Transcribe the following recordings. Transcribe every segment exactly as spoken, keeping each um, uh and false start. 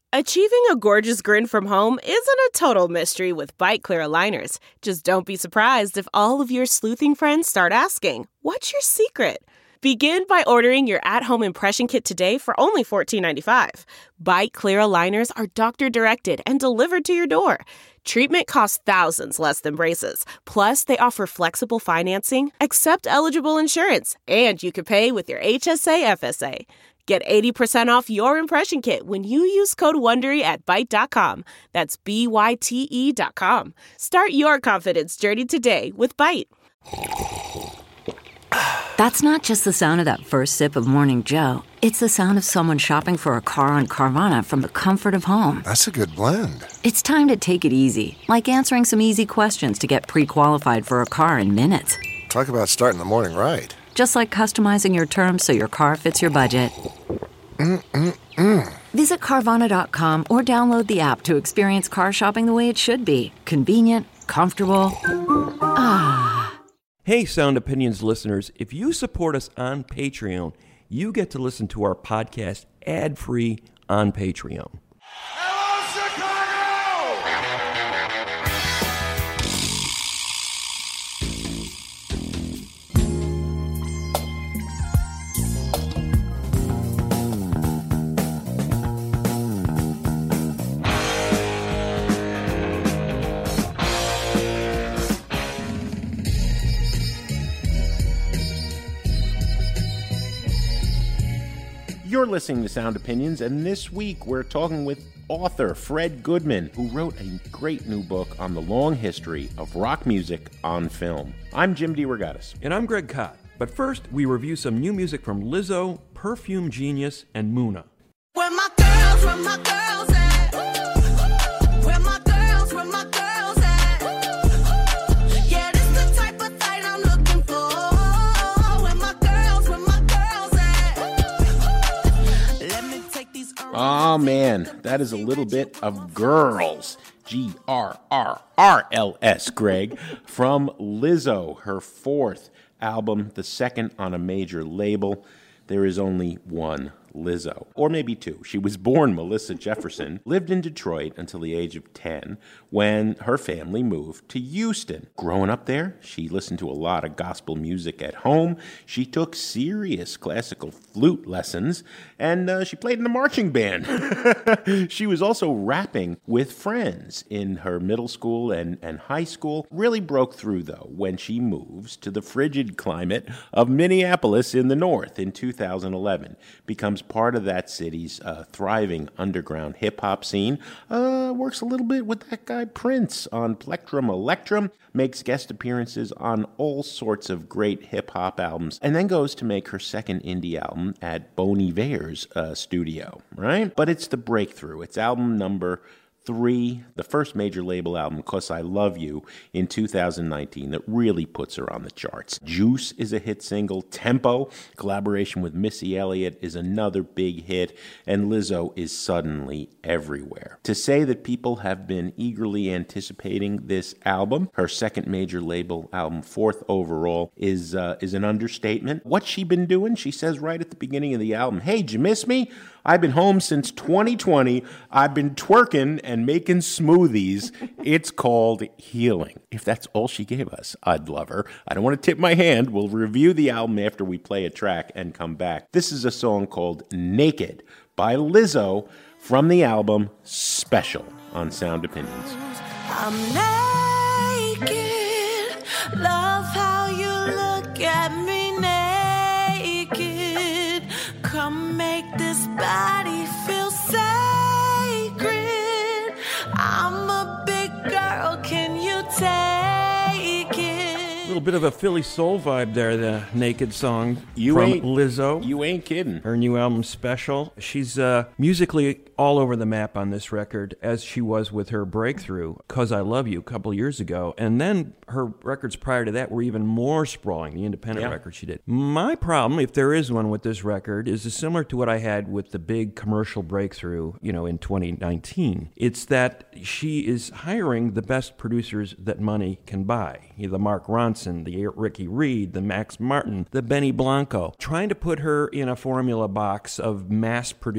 Achieving a gorgeous grin from home isn't a total mystery with Byte Clear aligners. Just don't be surprised if all of your sleuthing friends start asking, "What's your secret?" Begin by ordering your at-home impression kit today for only fourteen ninety-five. Byte Clear aligners are doctor-directed and delivered to your door. Treatment costs thousands less than braces. Plus, they offer flexible financing, accept eligible insurance, and you can pay with your H S A F S A. Get eighty percent off your impression kit when you use code WONDERY at byte dot com. That's B Y T E dot com. Start your confidence journey today with Byte. That's not just the sound of that first sip of Morning Joe. It's the sound of someone shopping for a car on Carvana from the comfort of home. That's a good blend. It's time to take it easy, like answering some easy questions to get pre-qualified for a car in minutes. Talk about starting the morning right. Just like customizing your terms so your car fits your budget. Mm-mm-mm. Visit Carvana dot com or download the app to experience car shopping the way it should be. Convenient, comfortable. Ah. Hey, Sound Opinions listeners, if you support us on Patreon, you get to listen to our podcast ad-free on Patreon. You're listening to Sound Opinions, and this week we're talking with author Fred Goodman, who wrote a great new book on the long history of rock music on film. I'm Jim DeRogatis. And I'm Greg Kot. But first, we review some new music from Lizzo, Perfume Genius, and Muna. Where my girls, where my girls at? Where my girls, where my girls at? Yeah, this the type of thing I'm looking for. Where my girls, where my girls at? Let me take these. Oh man, that is a little bit of Girls. G R R R L S, Greg, from Lizzo, her fourth album, the second on a major label. There is only one Lizzo, or maybe two. She was born Melissa Jefferson, lived in Detroit until the age of ten, when her family moved to Houston. Growing up there, she listened to a lot of gospel music at home. She took serious classical flute lessons, and uh, she played in the marching band. She was also rapping with friends in her middle school and, and high school. Really broke through, though, when she moves to the frigid climate of Minneapolis in the north in two thousand eleven. Becomes part of that city's uh, thriving underground hip-hop scene. Uh, works a little bit with that guy Prince on Plectrum Electrum. Makes guest appearances on all sorts of great hip-hop albums. And then goes to make her second indie album at Bon Iver's uh, studio, right? But it's the breakthrough. It's album number three, the first major label album, 'Cause I Love You, in two thousand nineteen, that really puts her on the charts. Juice is a hit single. Tempo, collaboration with Missy Elliott, is another big hit. And Lizzo is suddenly everywhere. To say that people have been eagerly anticipating this album, her second major label album, fourth overall, is uh, is an understatement. What's she been doing? She says right at the beginning of the album, "Hey, did you miss me? I've been home since twenty twenty. I've been twerking and making smoothies. It's called healing." If that's all she gave us, I'd love her. I don't want to tip my hand. We'll review the album after we play a track and come back. This is a song called Naked by Lizzo from the album Special on Sound Opinions. I'm naked. Love how you look at me naked. Come make this body feel sacred. I'm a big girl, can you take it? A little bit of a Philly soul vibe there, the Naked song You from ain't- Lizzo. You ain't kidding. Her new album, Special. She's uh, musically all over the map on this record, as she was with her breakthrough, 'Cause I Love You, a couple years ago. And then her records prior to that were even more sprawling, the independent Yeah. record she did. My problem, if there is one with this record, is similar to what I had with the big commercial breakthrough, you know, in twenty nineteen. It's that she is hiring the best producers that money can buy. The Mark Ronson, the Ricky Reed, the Max Martin, the Benny Blanco. Trying to put her in a formula box of mass-produced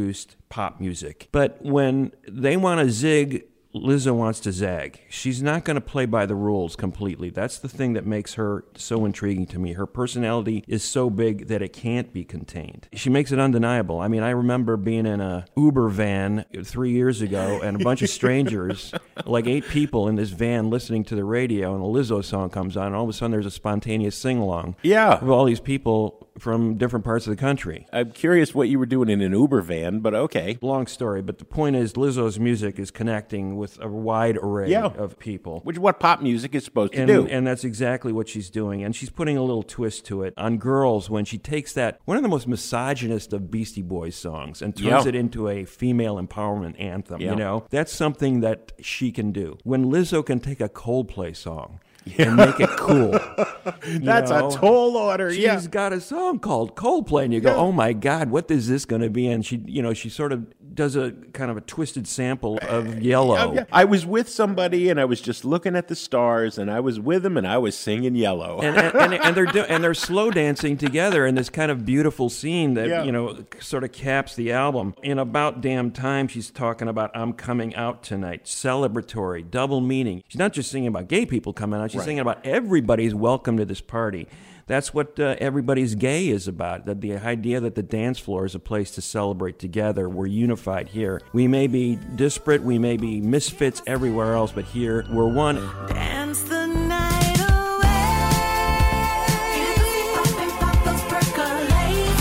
pop music. But when they want to zig, Lizzo wants to zag. She's not going to play by the rules completely. That's the thing that makes her so intriguing to me. Her personality is so big that it can't be contained. She makes it undeniable. I mean, I remember being in a Uber van three years ago and a bunch of strangers, like eight people in this van listening to the radio, and a Lizzo song comes on, and all of a sudden there's a spontaneous sing-along Yeah. of all these people from different parts of the country. I'm curious what you were doing in an Uber van, but okay. Long story, but the point is Lizzo's music is connecting with a wide array Yeah. of people. Which is what pop music is supposed to And, do. and that's exactly what she's doing. And she's putting a little twist to it on Girls when she takes that, one of the most misogynist of Beastie Boys songs, and turns Yeah. it into a female empowerment anthem. Yeah. You know, that's something that she can do. When Lizzo can take a Coldplay song and make it cool. you That's know? a tall order. She's Yeah. got a song called Coldplay, and you go, "Oh my God, what is this going to be?" And she, you know, she sort of does a kind of a twisted sample of Yellow. Oh, yeah. I was with somebody and I was just looking at the stars, and I was with them and I was singing Yellow. and, and, and, and they're do, and they're slow dancing together in this kind of beautiful scene that Yeah. you know sort of caps the album. In About Damn Time, she's talking about "I'm coming out tonight," celebratory, double meaning. She's not just singing about gay people coming out; she's Right. singing about everybody's welcome to this party. That's what uh, Everybody's Gay is about. That the idea that the dance floor is a place to celebrate together. We're unified here. We may be disparate, we may be misfits everywhere else, but here we're one. Dance the night away. Pop and pop those percolates.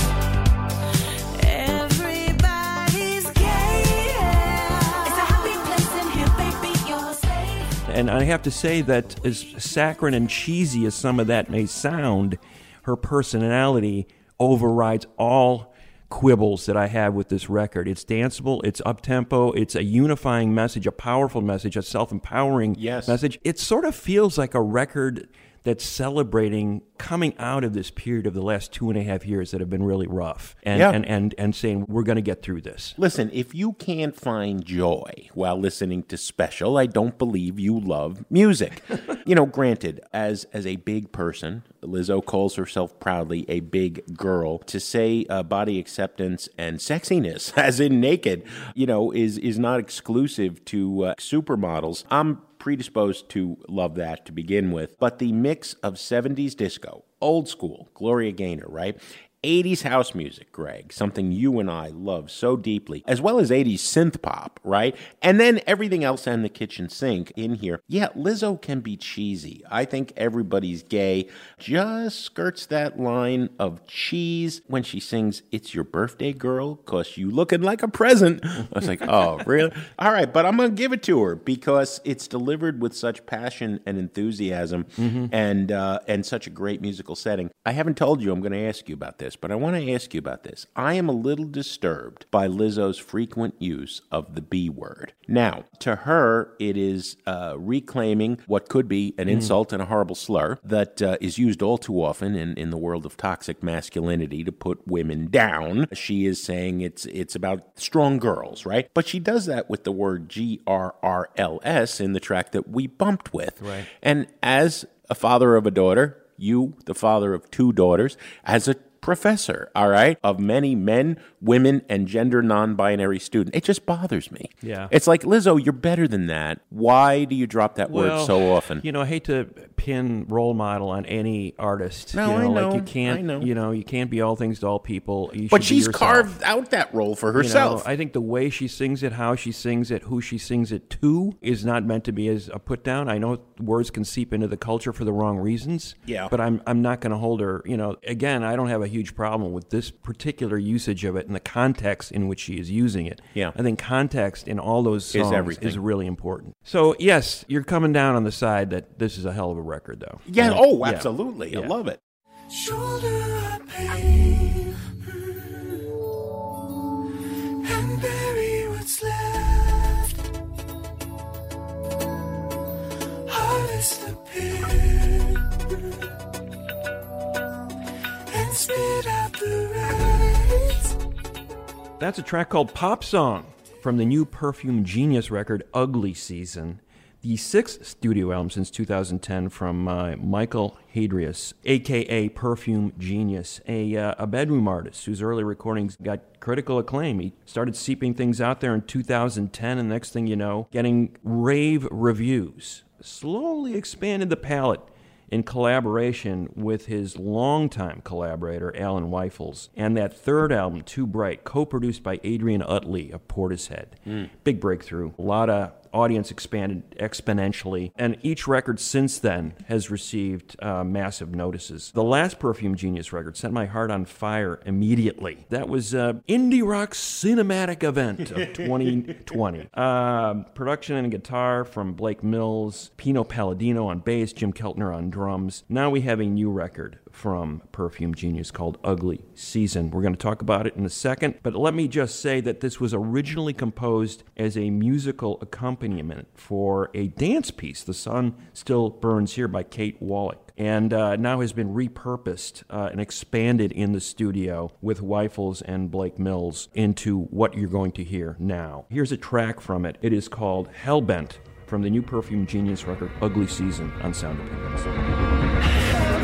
Everybody's gay. It's a happy place in here, baby. You're safe. And I have to say that as saccharine and cheesy as some of that may sound, her personality overrides all quibbles that I have with this record. It's danceable, it's up-tempo, it's a unifying message, a powerful message, a self-empowering Yes. message. It sort of feels like a record that's celebrating coming out of this period of the last two and a half years that have been really rough, and Yeah. and, and, and saying, we're going to get through this. Listen, if you can't find joy while listening to Special, I don't believe you love music. You know, granted, as as a big person, Lizzo calls herself proudly a big girl. To say uh, body acceptance and sexiness, as in naked, you know, is is not exclusive to uh, supermodels. I'm predisposed to love that to begin with, but the mix of seventies disco, old school, Gloria Gaynor, right? eighties house music, Greg, something you and I love so deeply, as well as eighties synth pop, right? And then everything else in the kitchen sink in here. Yeah, Lizzo can be cheesy. I think Everybody's Gay just skirts that line of cheese when she sings "It's Your Birthday, Girl, 'cause you looking like a present." I was like, oh, really? All right, but I'm going to give it to her because it's delivered with such passion and enthusiasm Mm-hmm. and uh, and such a great musical setting. I haven't told you I'm going to ask you about this, but I want to ask you about this. I am a little disturbed by Lizzo's frequent use of the B word. Now, to her, it is uh, reclaiming what could be an insult and a horrible slur that uh, is used all too often in, in the world of toxic masculinity to put women down. She is saying it's it's about strong girls, right? But she does that with the word G R R L S in the track that we bumped with. Right. And as a father of a daughter, you, the father of two daughters, as a professor, all right, of many men, women, and gender non-binary students. It just bothers me. Yeah. It's like, Lizzo, you're better than that. Why do you drop that word so often? You know, I hate to pin role model on any artist. No, you know, I know, Like you can't, I know. you know, you can't be all things to all people. You But should be she's yourself. carved out that role for You know, herself. I think the way she sings it, how she sings it, who she sings it to is not meant to be as a put down. I know words can seep into the culture for the wrong reasons. Yeah. But I'm I'm not going to hold her, you know, again, I don't have a huge problem with this particular usage of it and the context in which she is using it. Yeah. I think context in all those Is songs everything. is really important. So, yes, you're coming down on the side that this is a hell of a record, though. yeah, Uh, oh, yeah. absolutely. I Yeah. love it. Shoulder pain and bury what's left. Harvest the pit and spit out the rest. That's a track called Pop Song from the new Perfume Genius record, Ugly Season. The sixth studio album since two thousand ten from uh, Michael Hadrius, a k a. Perfume Genius, a, uh, a bedroom artist whose early recordings got critical acclaim. He started seeping things out there in two thousand ten, and the next thing you know, getting rave reviews. Slowly expanded the palette in collaboration with his longtime collaborator, Alan Weifels. And that third album, Too Bright, co-produced by Adrian Utley of Portishead. Mm. Big breakthrough. A lot of audience expanded exponentially, and each record since then has received uh, massive notices. The last Perfume Genius record set my heart on fire immediately. That was uh, Indie Rock's cinematic event of twenty twenty. Uh, production and guitar from Blake Mills, Pino Palladino on bass, Jim Keltner on drums. Now we have a new record from Perfume Genius called Ugly Season. We're going to talk about it in a second, but let me just say that this was originally composed as a musical accompaniment for a dance piece, The Sun Still Burns Here by Kate Wallach, and uh, now has been repurposed uh, and expanded in the studio with Weifels and Blake Mills into what you're going to hear now. Here's a track from it. It is called Hellbent from the new Perfume Genius record, Ugly Season, on Sound Opinions.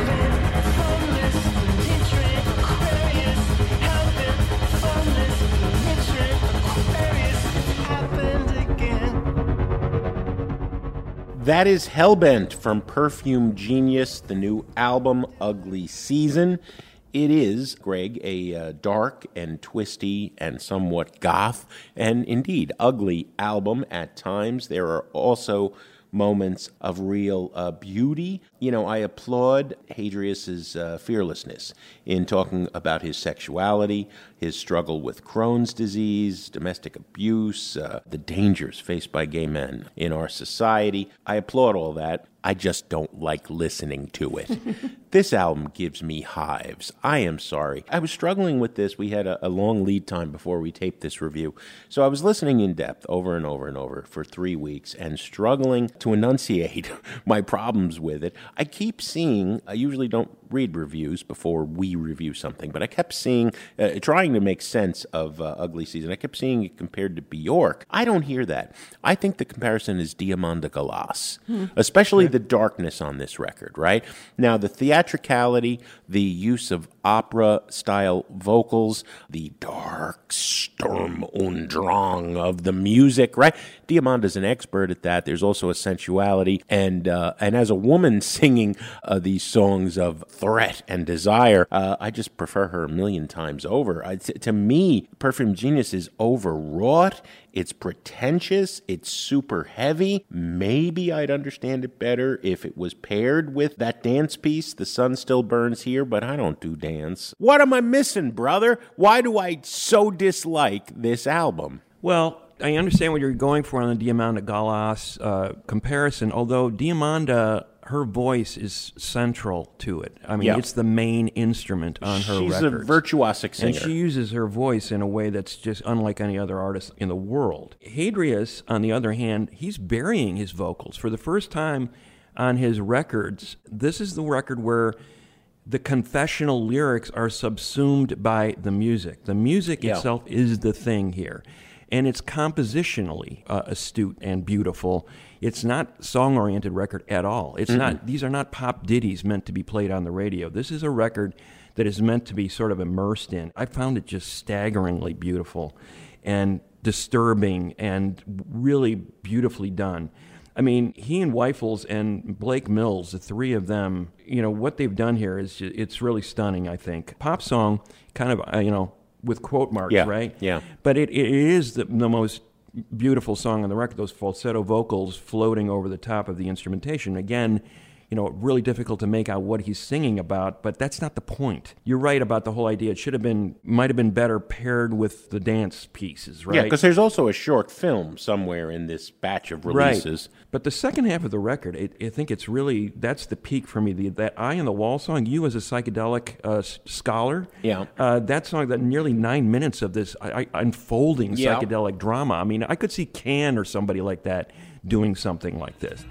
That is Hellbent from Perfume Genius, the new album, Ugly Season. It is, Greg, a uh, dark and twisty and somewhat goth and indeed ugly album at times. There are also moments of real uh, beauty. You know, I applaud Hadrius's uh, fearlessness in talking about his sexuality, his struggle with Crohn's disease, domestic abuse, uh, the dangers faced by gay men in our society. I applaud all that. I just don't like listening to it. This album gives me hives. I am sorry. I was struggling with this. We had a, a long lead time before we taped this review. So I was listening in depth over and over and over for three weeks and struggling to enunciate my problems with it. I keep seeing, I usually don't read reviews before we review something, but I kept seeing, uh, trying to make sense of uh, Ugly Season, I kept seeing it compared to Bjork. I don't hear that. I think the comparison is Diamanda Galas, hmm. especially the darkness on this record, right? Now, the theatricality, the use of opera-style vocals, the dark Sturm und Drang of the music, right? Diamanda's an expert at that. There's also a sensuality, and uh, and as a woman singing uh, these songs of threat and desire, uh, I just prefer her a million times over. I, t- to me, Perfume Genius is overwrought. It's pretentious. It's super heavy. Maybe I'd understand it better if it was paired with that dance piece, The Sun Still Burns Here, but I don't do dance. What am I missing, brother? Why do I so dislike this album? Well, I understand what you're going for on the Diamanda Galas uh, comparison, although Diamanda, her voice is central to it. I mean, yeah. It's the main instrument on her She's records. She's a virtuosic singer. And she uses her voice in a way that's just unlike any other artist in the world. Hadrius, on the other hand, he's burying his vocals. For the first time on his records, this is the record where the confessional lyrics are subsumed by the music. The music yeah. itself is the thing here. And it's compositionally uh, astute and beautiful. It's not song-oriented record at all. It's mm-hmm. not. These are not pop ditties meant to be played on the radio. This is a record that is meant to be sort of immersed in. I found it just staggeringly beautiful and disturbing and really beautifully done. I mean, he and Weifels and Blake Mills, the three of them, you know, what they've done here is just, it's really stunning, I think. Pop song, kind of, uh, you know, with quote marks, yeah, right? Yeah. But it, it is the, the most beautiful song on the record, those falsetto vocals floating over the top of the instrumentation. Again, you know, really difficult to make out what he's singing about, but that's not the point. You're right about the whole idea. It should have been, might have been better paired with the dance pieces, right? Yeah, because there's also a short film somewhere in this batch of releases. Right. But the second half of the record, it, I think it's really, that's the peak for me. The, that Eye on the Wall song, you as a psychedelic uh, scholar, yeah, uh, that song, that nearly nine minutes of this I, I, unfolding yeah. psychedelic drama. I mean, I could see Can or somebody like that doing something like this.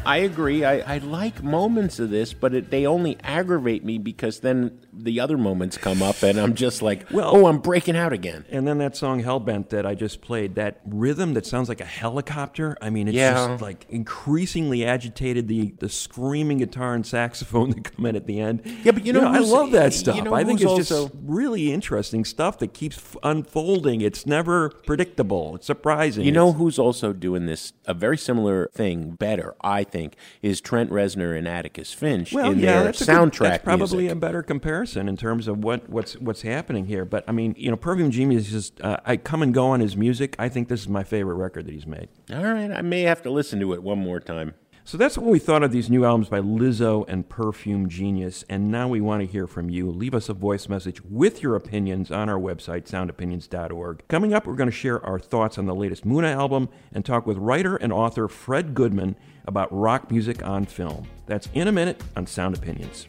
I agree. I, I like moments of this, but it, they only aggravate me because then the other moments come up and I'm just like, Well- oh, I'm breaking out again. And then that song Hellbent that I just played, that rhythm that sounds like a helicopter. I mean, it's Yeah. just like increasingly agitated. The the screaming guitar and saxophone that come in at the end. Yeah, but you know I who's- love that you stuff. know I think who's it's also- just really interesting stuff that keeps f- unfolding. It's never predictable. It's surprising. You know It's- who's also doing this, a very similar thing, better, I think, is Trent Reznor and Atticus Finch well, in yeah, their that's a good- soundtrack that's probably music. a better comparison in terms of what, what's what's happening here. But I mean, you know, Perfume Genius is just uh, I come and go on his music. I think this is my favorite record that he's made. All right, I may have to listen to it one more time. So that's what we thought of these new albums by Lizzo and Perfume Genius. And now we want to hear from you. Leave us a voice message with your opinions on our website, sound opinions dot org. Coming up, we're going to share our thoughts on the latest Muna album and talk with writer and author Fred Goodman about rock music on film. That's in a minute on Sound Opinions.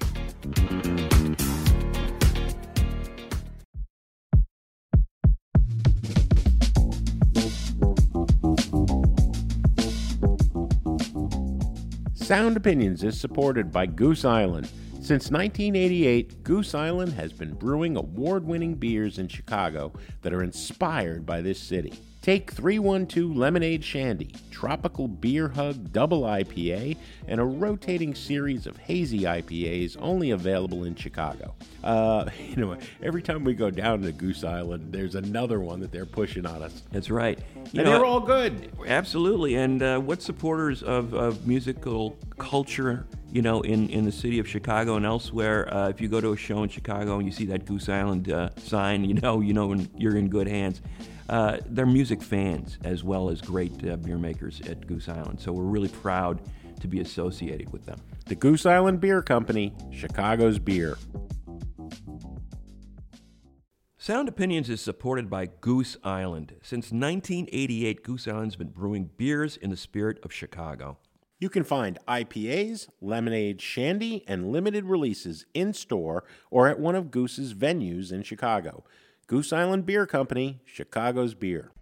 Sound Opinions is supported by Goose Island. Since nineteen eighty-eight, Goose Island has been brewing award-winning beers in Chicago that are inspired by this city. Take three one two Lemonade Shandy, Tropical Beer Hug Double I P A, and a rotating series of hazy I P As only available in Chicago. Uh, you know, every time we go down to Goose Island, there's another one that they're pushing on us. That's right. You And know, they're all good. Absolutely. And uh, what supporters of, of musical culture, you know, in, in the city of Chicago and elsewhere, uh, if you go to a show in Chicago and you see that Goose Island uh, sign, you know, you know when you're in good hands. Uh, they're music fans as well as great uh, beer makers at Goose Island. So we're really proud to be associated with them. The Goose Island Beer Company, Chicago's beer. Sound Opinions is supported by Goose Island. Since nineteen eighty-eight, Goose Island's been brewing beers in the spirit of Chicago. You can find I P As, lemonade shandy, and limited releases in-store or at one of Goose's venues in Chicago. Goose Island Beer Company, Chicago's beer.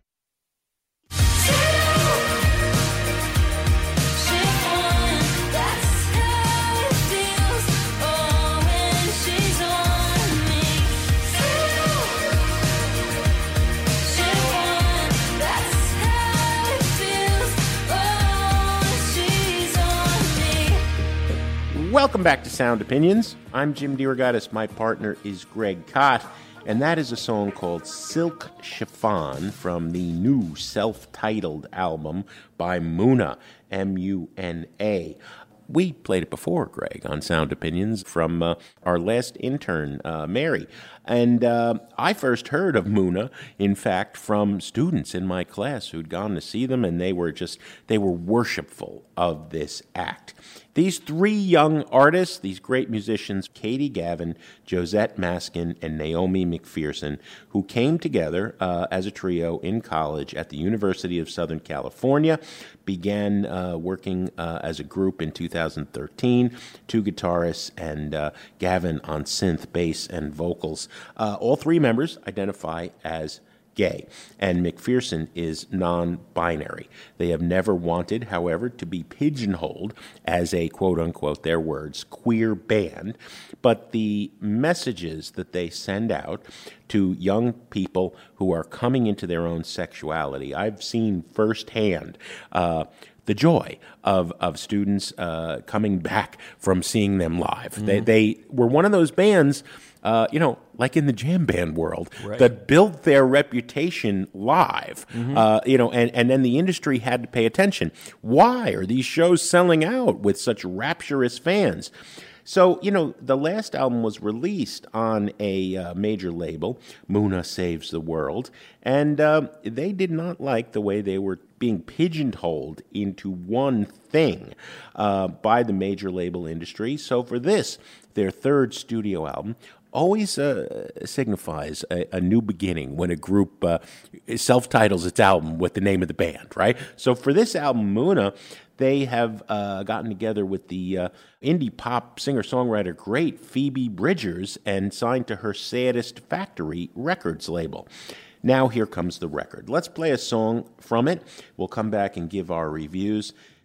Welcome back to Sound Opinions. I'm Jim DeRogatis. My partner is Greg Kot, and that is a song called Silk Chiffon from the new self-titled album by Muna, M U N A. We played it before, Greg, on Sound Opinions from uh, our last intern, uh, Mary. And uh, I first heard of Muna, in fact, from students in my class who'd gone to see them, and they were just, they were worshipful of this act. These three young artists, these great musicians, Katie Gavin, Josette Maskin, and Naomi McPherson, who came together uh, as a trio in college at the University of Southern California, began uh, working uh, as a group in two thousand thirteen, two guitarists and uh, Gavin on synth, bass, and vocals. Uh, all three members identify as gay, and McPherson is non-binary. They have never wanted, however, to be pigeonholed as a quote-unquote, their words, queer band, but the messages that they send out to young people who are coming into their own sexuality, I've seen firsthand uh, the joy of of students uh, coming back from seeing them live. Mm-hmm. They, they were one of those bands, uh, you know, like in the jam band world, right, that built their reputation live, mm-hmm. uh, you know, and, and then the industry had to pay attention. Why are these shows selling out with such rapturous fans? So, you know, the last album was released on a uh, major label, Muna Saves the World, and uh, they did not like the way they were being pigeonholed into one thing uh, by the major label industry. So for this, their third studio album, always uh, signifies a, a new beginning when a group uh, self-titles its album with the name of the band, right? So for this album, Muna, they have uh, gotten together with the uh, indie pop singer-songwriter great Phoebe Bridgers and signed to her Saddest Factory Records label. Now here comes the record. Let's play a song from it. We'll come back and give our reviews.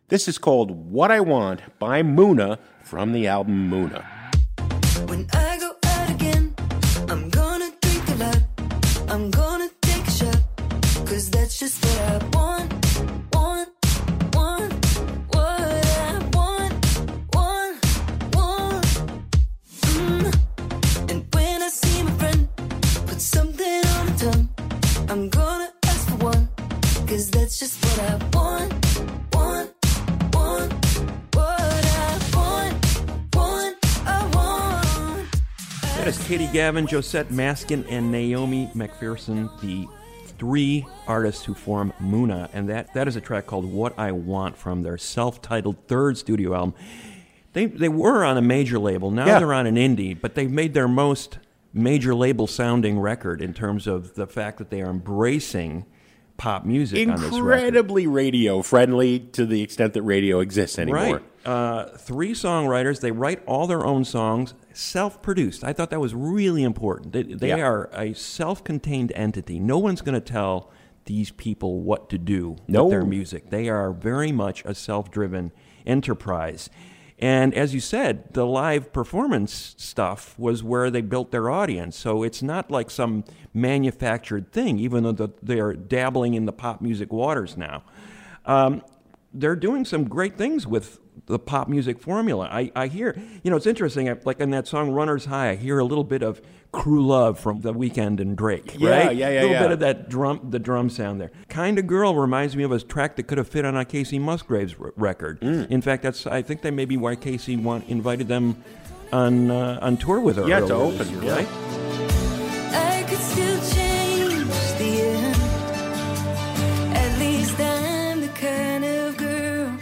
This is called What I Want by Muna from the album Muna. When I go out again, I'm gonna drink a lot. I'm gonna take a shot. Cause that's just what I want. Want, want, what I want. Want, want. Mm. And when I see my friend put something on her tongue, I'm gonna ask for one. Cause that's just what I want. Want, want, what I want. Want, I want. That is Katie Gavin, Josette Maskin, and Naomi McPherson, the three artists who form Muna, and that, that is a track called What I Want from their self-titled third studio album. They they were on a major label, now Yeah. they're on an indie, but they've made their most major label sounding record in terms of the fact that they are embracing pop music on this record. Incredibly radio friendly to the extent that radio exists anymore. Right. Uh, three songwriters. They write all their own songs, self-produced. I thought that was really important. They, they Yeah. are a self-contained entity. No one's going to tell these people what to do No. with their music. They are very much a self-driven enterprise. And as you said, the live performance stuff was where they built their audience. So it's not like some manufactured thing, even though the, they're dabbling in the pop music waters now. Um, they're doing some great things with the pop music formula. I, I hear, you know, it's interesting, I, like in that song Runner's High, I hear a little bit of Crew Love from The Weeknd and Drake, Yeah, right? yeah, yeah, A little yeah. bit of that drum, the drum sound there. Kinda Girl reminds me of a track that could have fit on a Casey Musgraves r- record. Mm. In fact, that's I think that may be why Casey want, invited them on uh, on tour with her. Yeah, to earlier this open, year, yeah. right? I could still change the end. At least I'm the kind of girl.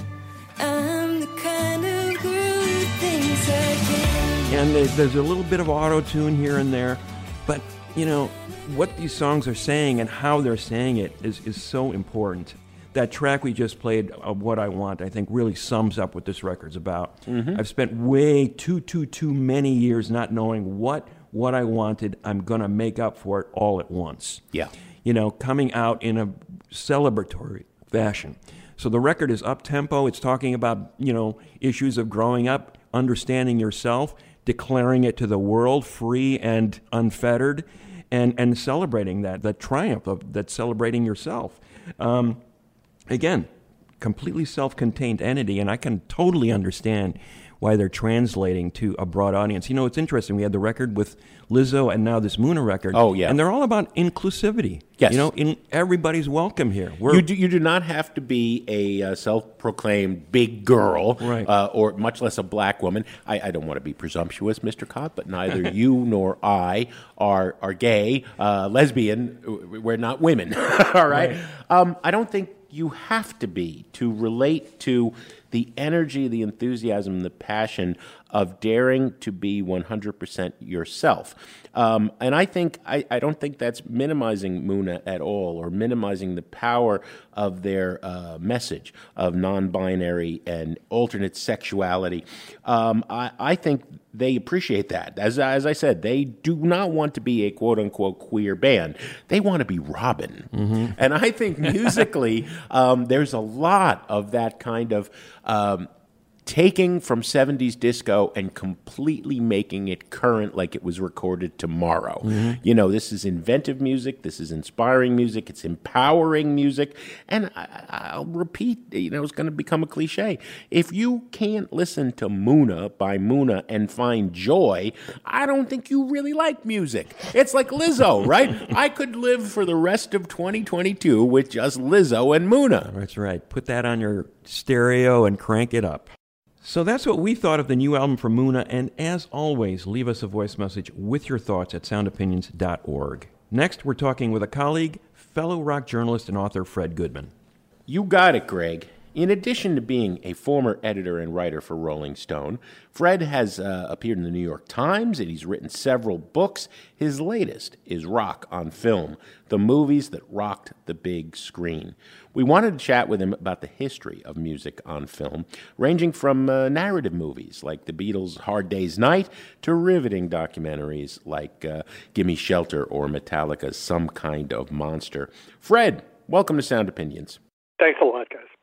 I'm the kind of girl who thinks I can. And there's, there's a little bit of auto-tune here and there, but, you know, what these songs are saying and how they're saying it is, is so important. That track we just played, of What I Want, I think really sums up what this record's about. Mm-hmm. I've spent way too, too, too many years not knowing what what I wanted. I'm going to make up for it all at once. Yeah. You know, coming out in a celebratory fashion. So the record is up-tempo. It's talking about, you know, issues of growing up, understanding yourself, declaring it to the world, free and unfettered, and, and celebrating that, the triumph of that, celebrating yourself. Um, again, completely self-contained entity, and I can totally understand why they're translating to a broad audience. You know, it's interesting. We had the record with Lizzo and now this Muna record. Oh, yeah. And they're all about inclusivity. Yes. You know, in, everybody's welcome here. We're, You do, you do not have to be a uh, self-proclaimed big girl, Right. uh, or much less a black woman. I, I don't want to be presumptuous, Mister Cott, but neither you nor I are are gay, uh, lesbian. We're not women, all right? Um, I don't think you have to be to relate to the energy, the enthusiasm, the passion of daring to be one hundred percent yourself. Um, and I think I, I don't think that's minimizing Muna at all, or minimizing the power of their uh, message of non-binary and alternate sexuality. Um, I, I think they appreciate that. As as I said, they do not want to be a quote unquote queer band. They want to be Robin. And I think musically, um, there's a lot of that kind of um, taking from seventies disco and completely making it current like it was recorded tomorrow. You know, this is inventive music, this is inspiring music, it's empowering music, and I, I'll repeat, you know, it's going to become a cliche. If you can't listen to Muna by Muna and find joy, I don't think you really like music. It's like Lizzo, right? I could live for the rest of twenty twenty-two with just Lizzo and Muna. That's right. Put that on your stereo and crank it up. So that's what we thought of the new album from Muna, and as always, leave us a voice message with your thoughts at sound opinions dot org. Next, we're talking with a colleague, fellow rock journalist and author Fred Goodman. You got it, Greg. In addition to being a former editor and writer for Rolling Stone, Fred has uh, appeared in the New York Times, and he's written several books. His latest is Rock on Film, the movies that rocked the big screen. We wanted to chat with him about the history of music on film, ranging from uh, narrative movies like The Beatles' Hard Day's Night to riveting documentaries like uh, Gimme Shelter or Metallica's Some Kind of Monster. Fred, welcome to Sound Opinions. Thanks a lot, guys.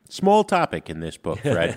Small topic in this book, Fred.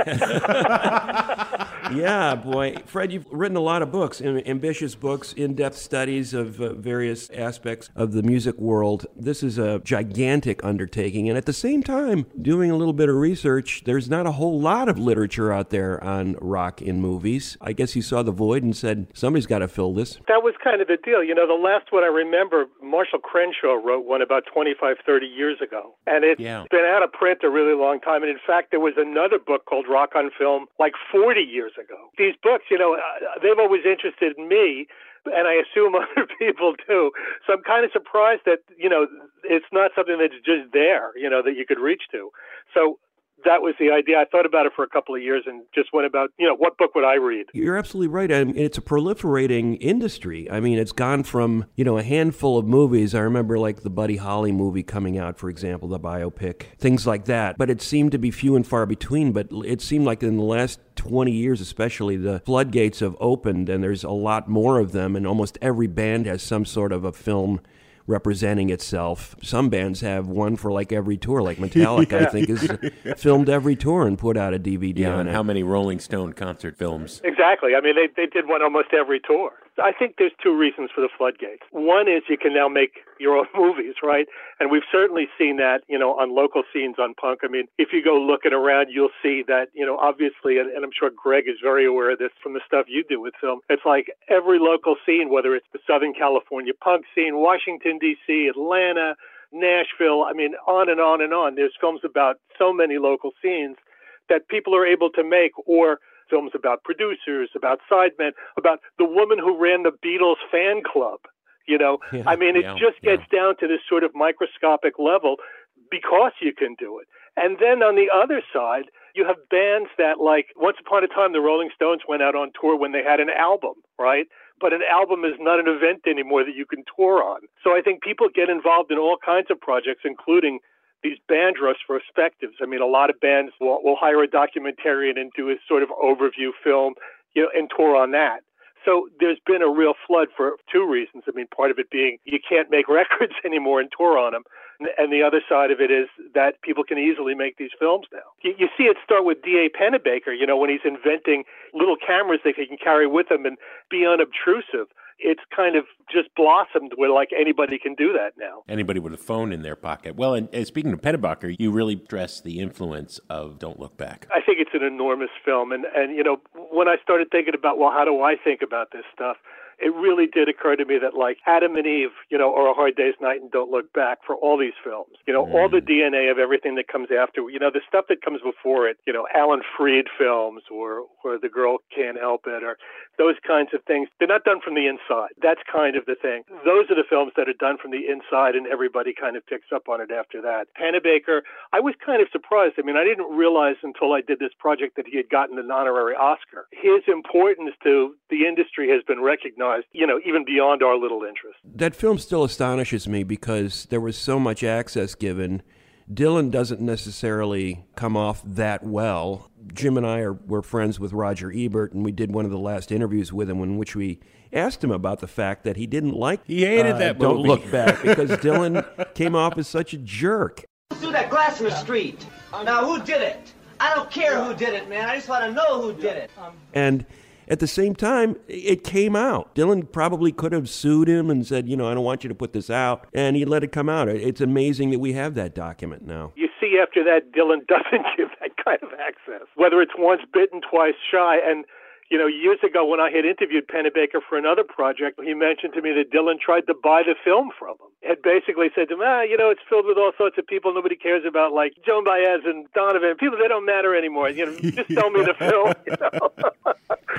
Yeah, boy. Fred, you've written a lot of books, am- ambitious books, in-depth studies of uh, various aspects of the music world. This is a gigantic undertaking, and at the same time, doing a little bit of research, there's not a whole lot of literature out there on rock in movies. I guess you saw the void and said, somebody's got to fill this. That was kind of the deal. You know, the last one I remember, Marshall Crenshaw wrote one about twenty-five, thirty years ago, and it's Yeah. been out of print a really long time. And in fact, there was another book called Rock on Film like forty years ago. These books, you know, uh, they've always interested me, and I assume other people too. So I'm kind of surprised that, you know, it's not something that's just there, you know, that you could reach to. So that was the idea. I thought about it for a couple of years and just went about, you know, what book would I read? You're absolutely right. I mean, it's a proliferating industry. I mean, it's gone from, you know, a handful of movies. I remember like the Buddy Holly movie coming out, for example, the biopic, things like that. But it seemed to be few and far between. But it seemed like in the last twenty years especially, the floodgates have opened and there's a lot more of them. And almost every band has some sort of a film representing itself. Some bands have one for like every tour, like Metallica, yeah. I think, has filmed every tour and put out a D V D yeah, on and it. How many Rolling Stone concert films? Exactly. I mean, they they did one almost every tour. I think there's two reasons for the floodgates. One is you can now make your own movies, right? And we've certainly seen that, you know, on local scenes on punk. I mean, if you go looking around, you'll see that, you know, obviously, and, and I'm sure Greg is very aware of this from the stuff you do with film, it's like every local scene, whether it's the Southern California punk scene, Washington, D C, Atlanta, Nashville, I mean, on and on and on. There's films about so many local scenes that people are able to make, or films about producers, about sidemen, about the woman who ran the Beatles fan club. You know, yeah, I mean, it yeah, just gets yeah. down to this sort of microscopic level because you can do it. And then on the other side, you have bands that, like, once upon a time, the Rolling Stones went out on tour when they had an album, right? But an album is not an event anymore that you can tour on. So I think people get involved in all kinds of projects, including these band retrospectives. I mean, a lot of bands will, will hire a documentarian and do a sort of overview film, you know, and tour on that. So there's been a real flood for two reasons. I mean, part of it being you can't make records anymore and tour on them. And the other side of it is that people can easily make these films now. You, you see it start with D A Pennebaker, you know, when he's inventing little cameras that he can carry with him and be unobtrusive. It's kind of just blossomed where, like, anybody can do that now. Anybody with a phone in their pocket. Well, and, and speaking of Pennebaker, you really stress the influence of Don't Look Back. I think it's an enormous film. And, and, you know, when I started thinking about, well, how do I think about this stuff? It really did occur to me that, like, Adam and Eve, you know, or A Hard Day's Night and Don't Look Back, for all these films, you know, mm. all the D N A of everything that comes after, you know, the stuff that comes before it, you know, Alan Freed films or, or The Girl Can't Help It or those kinds of things, they're not done from the inside. That's kind of the thing. Those are the films that are done from the inside, and everybody kind of picks up on it after that. Pennebaker, I was kind of surprised. I mean, I didn't realize until I did this project that he had gotten an honorary Oscar. His importance to the industry has been recognized, you know, even beyond our little interest. That film still astonishes me because there was so much access given. Dylan doesn't necessarily come off that well. Jim and I are were friends with Roger Ebert, and we did one of the last interviews with him in which we asked him about the fact that he didn't like He hated uh, that Don't movie. Look Back because Dylan came off as such a jerk. Who threw that glass in the street? Now, who did it? I don't care who did it, man. I just want to know who did it. And at the same time, it came out. Dylan probably could have sued him and said, you know, I don't want you to put this out. And he let it come out. It's amazing that we have that document now. You see after that, Dylan doesn't give that kind of access, whether it's once bitten, twice shy. And, you know, years ago when I had interviewed Pennebaker for another project, he mentioned to me that Dylan tried to buy the film from him. Had basically said to him, ah, you know, it's filled with all sorts of people nobody cares about, like Joan Baez and Donovan. People, they don't matter anymore. You know, just sell me the film, you know.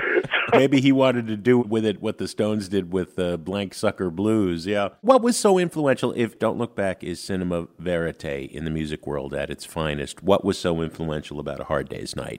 Maybe he wanted to do with it what the Stones did with uh, Blank Sucker Blues, yeah. What was so influential, if Don't Look Back is cinema verite in the music world at its finest, what was so influential about A Hard Day's Night?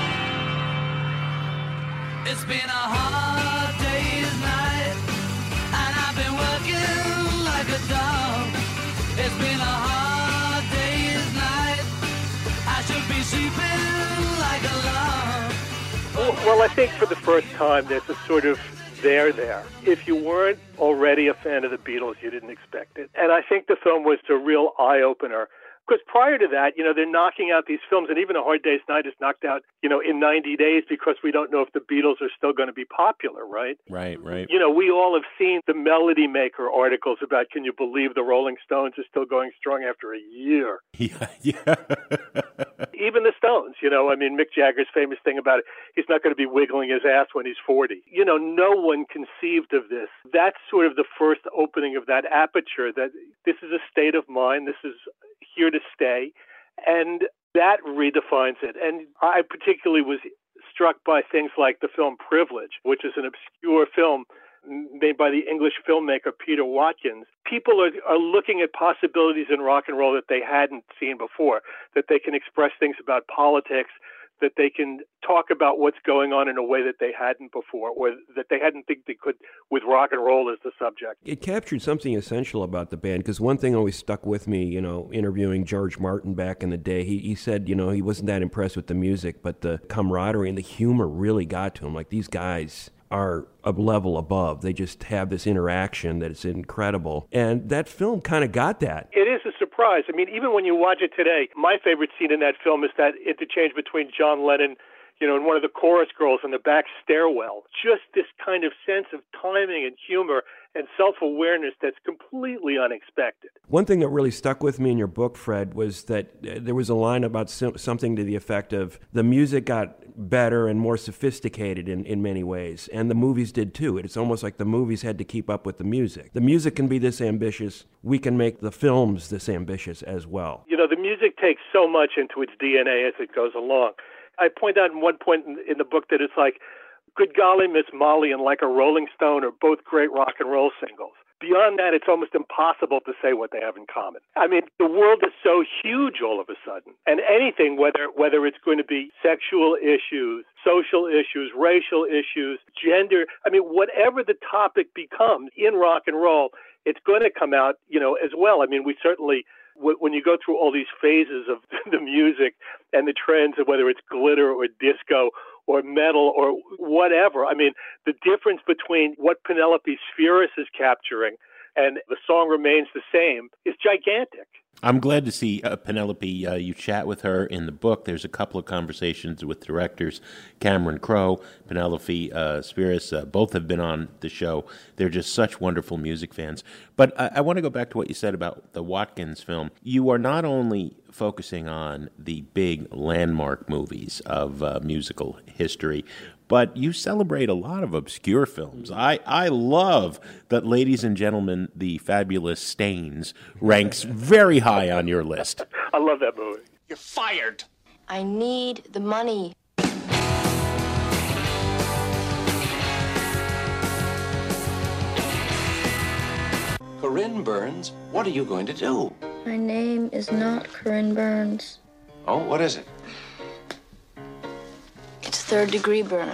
It's been a hard day's night, and I've been working like a dog. It's been a hard day's night, I should be sleeping like a log. Well, well, I think for the first time there's a sort of there there. If you weren't already a fan of the Beatles, you didn't expect it. And I think the film was a real eye-opener Because prior to that, you know, they're knocking out these films, and even A Hard Day's Night is knocked out, you know, in ninety days because we don't know if the Beatles are still going to be popular, right? Right, right. You know, we all have seen the Melody Maker articles about, can you believe the Rolling Stones are still going strong after a year? Yeah, yeah. Even the Stones, you know, I mean, Mick Jagger's famous thing about it, he's not going to be wiggling his ass when he's forty. You know, no one conceived of this. That's sort of the first opening of that aperture, that this is a state of mind, this is here to stay, and that redefines it. And I particularly was struck by things like the film Privilege, which is an obscure film made by the English filmmaker Peter Watkins. People are, are looking at possibilities in rock and roll that they hadn't seen before, that they can express things about politics, that they can talk about what's going on in a way that they hadn't before, or that they hadn't think they could with rock and roll as the subject. It captured something essential about the band, because one thing always stuck with me, you know, interviewing George Martin back in the day, he, he said, you know, he wasn't that impressed with the music, but the camaraderie and the humor really got to him. Like, these guys are a level above. They just have this interaction that is incredible. And that film kind of got that. It is a surprise. I mean, even when you watch it today, my favorite scene in that film is that interchange between John Lennon, you know, and one of the chorus girls in the back stairwell. Just this kind of sense of timing and humor and self-awareness that's completely unexpected. One thing that really stuck with me in your book, Fred, was that there was a line about something to the effect of the music got better and more sophisticated in, in many ways, and the movies did too. It's almost like the movies had to keep up with the music. The music can be this ambitious. We can make the films this ambitious as well. You know, the music takes so much into its D N A as it goes along. I point out in one point in, in the book that it's like, Good Golly, Miss Molly and Like a Rolling Stone are both great rock and roll singles. Beyond that, it's almost impossible to say what they have in common. I mean, the world is so huge all of a sudden. And anything, whether whether it's going to be sexual issues, social issues, racial issues, gender, I mean, whatever the topic becomes in rock and roll, it's going to come out, you know, as well. I mean, we certainly, when you go through all these phases of the music and the trends of whether it's glitter or disco or metal or whatever, I mean, the difference between what Penelope Spheris is capturing and the song remains the same is gigantic. I'm glad to see uh, Penelope. Uh, you chat with her in the book. There's a couple of conversations with directors, Cameron Crowe, Penelope uh, Spheris. Uh, both have been on the show. They're just such wonderful music fans. But I, I want to go back to what you said about the Watkins film. You are not only focusing on the big landmark movies of uh, musical history, but you celebrate a lot of obscure films. I, I love that, ladies and gentlemen, The Fabulous Stains ranks very high on your list. I love that movie. You're fired. I need the money. Corinne Burns, what are you going to do? My name is not Corinne Burns. Oh, what is it? It's third degree burn.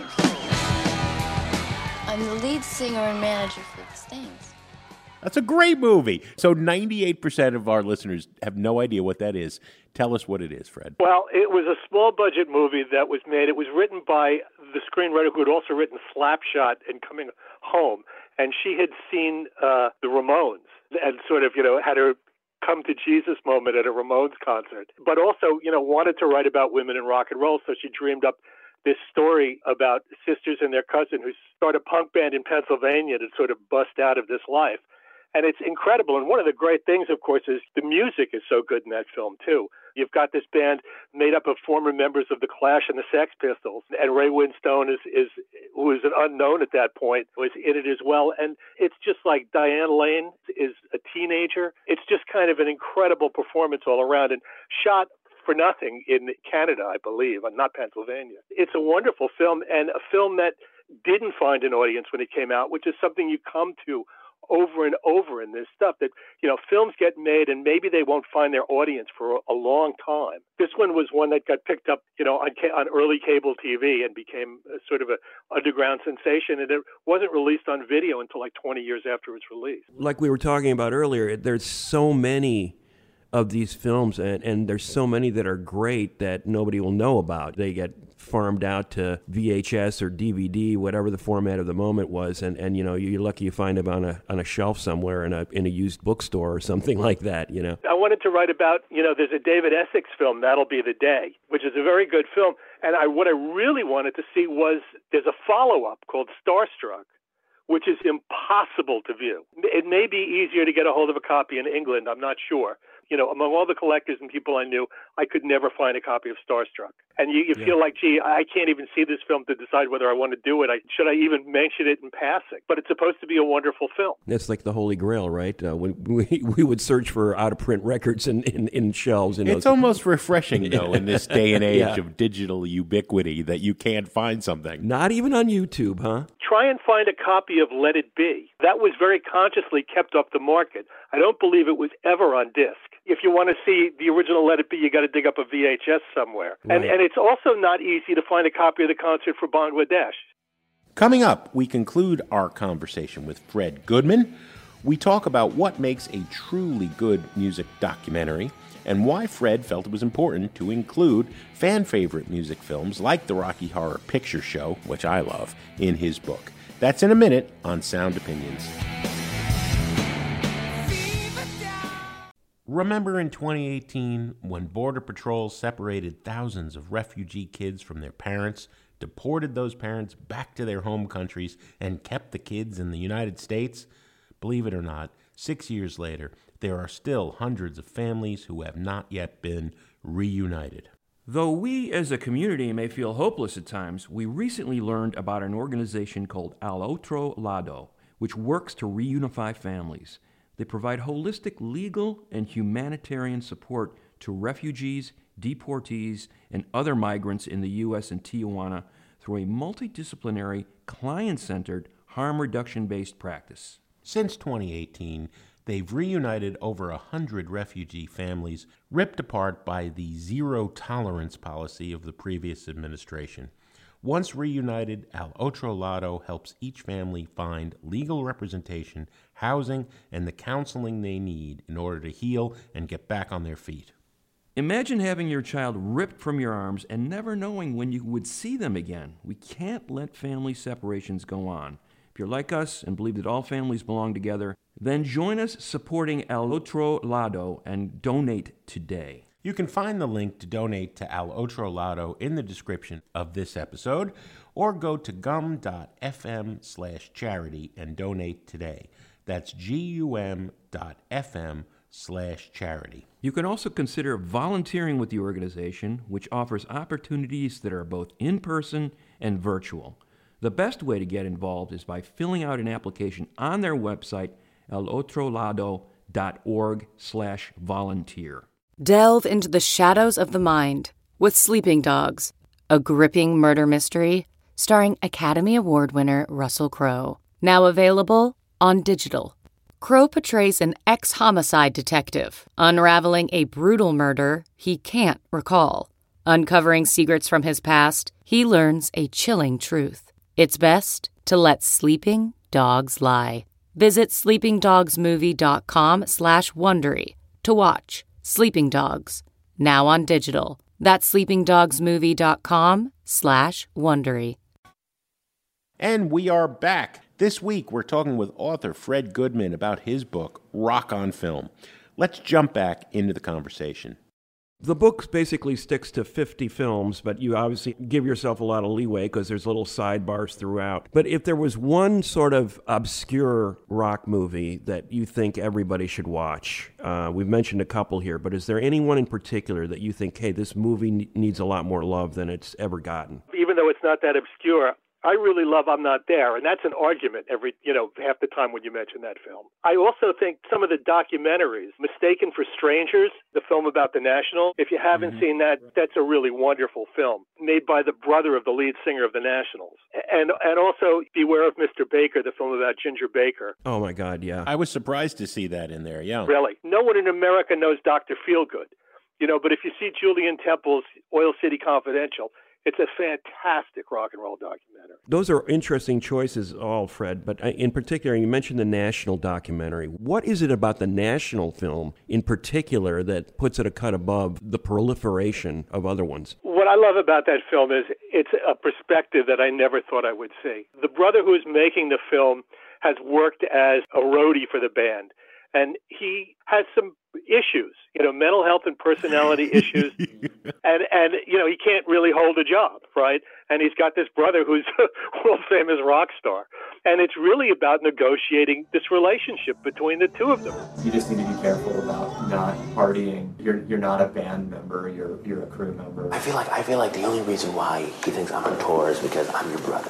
I'm the lead singer and manager for the Stains. That's a great movie. So ninety-eight percent of our listeners have no idea what that is. Tell us what it is, Fred. Well, it was a small-budget movie that was made. It was written by the screenwriter who had also written Slapshot and Coming Home, and she had seen uh, the Ramones and sort of, you know, had her come to Jesus moment at a Ramones concert, but also, you know, wanted to write about women in rock and roll, so she dreamed up this story about sisters and their cousin who started a punk band in Pennsylvania to sort of bust out of this life. And it's incredible. And one of the great things, of course, is the music is so good in that film, too. You've got this band made up of former members of The Clash and the Sex Pistols. And Ray Winstone, is, is who is an unknown at that point, was in it as well. And it's just like Diane Lane is a teenager. It's just kind of an incredible performance all around, and shot for nothing in Canada, I believe, and not Pennsylvania. It's a wonderful film, and a film that didn't find an audience when it came out, which is something you come to over and over in this stuff, that, you know, films get made and maybe they won't find their audience for a long time. This one was one that got picked up, you know, on, on early cable T V and became a, sort of an underground sensation, and it wasn't released on video until like twenty years after its release. Like we were talking about earlier, there's so many of these films, and, and there's so many that are great that nobody will know about. They get farmed out to V H S or D V D, whatever the format of the moment was, and, and you know, you're lucky you find them on a on a shelf somewhere in a in a used bookstore or something like that, you know. I wanted to write about, you know, there's a David Essex film, That'll Be the Day, which is a very good film, and I what I really wanted to see was there's a follow-up called Starstruck, which is impossible to view. It may be easier to get a hold of a copy in England, I'm not sure. You know, among all the collectors and people I knew, I could never find a copy of Starstruck. And you, you yeah. feel like, gee, I can't even see this film to decide whether I want to do it. I, should I even mention it in passing? But it's supposed to be a wonderful film. That's like the Holy Grail, right? Uh, when we, we would search for out-of-print records in, in, in shelves. In it's those. almost refreshing, though, in this day and age yeah. of digital ubiquity that you can't find something. Not even on YouTube, huh? Try and find a copy of Let It Be. That was very consciously kept off the market. I don't believe it was ever on disc. If you want to see the original Let It Be, you got to dig up a V H S somewhere. Right. And and it's also not easy to find a copy of the concert for Bangladesh. Coming up, we conclude our conversation with Fred Goodman. We talk about what makes a truly good music documentary and why Fred felt it was important to include fan-favorite music films like the Rocky Horror Picture Show, which I love, in his book. That's in a minute on Sound Opinions. Remember in twenty eighteen when Border Patrol separated thousands of refugee kids from their parents, deported those parents back to their home countries, and kept the kids in the United States? Believe it or not, six years later, there are still hundreds of families who have not yet been reunited. Though we as a community may feel hopeless at times, we recently learned about an organization called Al Otro Lado, which works to reunify families. They provide holistic legal and humanitarian support to refugees, deportees, and other migrants in the U S and Tijuana through a multidisciplinary, client-centered, harm reduction-based practice. Since twenty eighteen, they've reunited over a hundred refugee families ripped apart by the zero-tolerance policy of the previous administration. Once reunited, Al Otro Lado helps each family find legal representation, housing, and the counseling they need in order to heal and get back on their feet. Imagine having your child ripped from your arms and never knowing when you would see them again. We can't let family separations go on. If you're like us and believe that all families belong together, then join us supporting Al Otro Lado and donate today. You can find the link to donate to Al Otro Lado in the description of this episode, or go to gum.fm slash charity and donate today. That's gum.fm slash charity. You can also consider volunteering with the organization, which offers opportunities that are both in-person and virtual. The best way to get involved is by filling out an application on their website, alotrolado.org slash volunteer. Delve into the shadows of the mind with Sleeping Dogs, a gripping murder mystery starring Academy Award winner Russell Crowe. Now available on digital. Crowe portrays an ex-homicide detective unraveling a brutal murder he can't recall. Uncovering secrets from his past, he learns a chilling truth. It's best to let sleeping dogs lie. Visit sleepingdogsmovie.com slash Wondery to watch Sleeping Dogs, now on digital. That's sleepingdogsmovie.com slash Wondery. And we are back. This week, we're talking with author Fred Goodman about his book, Rock on Film. Let's jump back into the conversation. The book basically sticks to fifty films, but you obviously give yourself a lot of leeway because there's little sidebars throughout. But if there was one sort of obscure rock movie that you think everybody should watch, uh, we've mentioned a couple here, but is there anyone in particular that you think, hey, this movie needs a lot more love than it's ever gotten? Even though it's not that obscure, I really love I'm Not There, and that's an argument every, you know, half the time when you mention that film. I also think some of the documentaries, Mistaken for Strangers, the film about the National, if you haven't mm-hmm. seen that, that's a really wonderful film, made by the brother of the lead singer of the Nationals. And and also Beware of Mister Baker, the film about Ginger Baker. Oh, my God, yeah. I was surprised to see that in there, yeah. Really. No one in America knows Doctor Feelgood, you know, but if you see Julian Temple's Oil City Confidential, It's a fantastic rock and roll documentary. Those are interesting choices, all, Fred, but in particular, you mentioned the national documentary. What is it about the national film in particular that puts it a cut above the proliferation of other ones? What I love about that film is it's a perspective that I never thought I would see. The brother who is making the film has worked as a roadie for the band, and he has some issues, you know, mental health and personality issues, and, and, you know, he can't really hold a job, right? And he's got this brother who's a world-famous rock star, and it's really about negotiating this relationship between the two of them. You just need to be careful about not partying. You're you're not a band member, you're you're a crew member. I feel like I feel like the only reason why he thinks I'm on tour is because I'm your brother.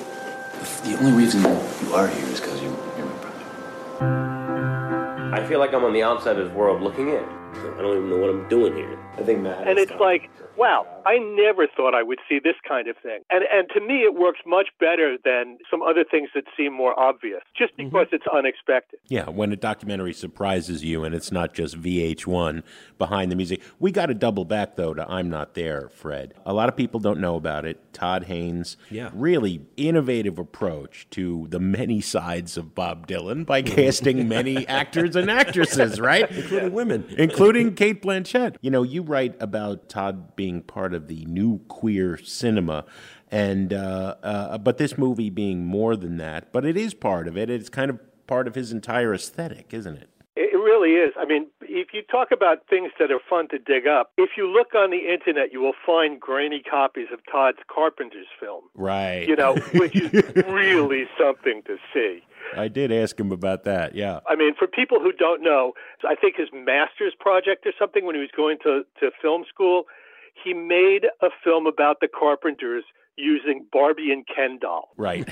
The only reason you are here is because you, you're my brother. I feel like I'm on the outside of his world looking in. So I don't even know what I'm doing here. I think Matt. And it's like, wow, I never thought I would see this kind of thing. And and to me, it works much better than some other things that seem more obvious, just because mm-hmm. it's unexpected. Yeah, when a documentary surprises you and it's not just V H one behind the music. We got to double back, though, to I'm Not There, Fred. A lot of people don't know about it. Todd Haynes, yeah. really innovative approach to the many sides of Bob Dylan by casting many actors and actresses, right? Including women. Including Cate Blanchett. You know, you write about Todd being part of the new queer cinema, and uh, uh, but this movie being more than that. But it is part of it. It's kind of part of his entire aesthetic, isn't it? It really is. I mean, if you talk about things that are fun to dig up, if you look on the internet, you will find grainy copies of Todd's Carpenter's film. Right. You know, which is really something to see. I did ask him about that, yeah. I mean, for people who don't know, I think his master's project or something when he was going to, to film school, he made a film about the Carpenters using Barbie and Ken doll. Right.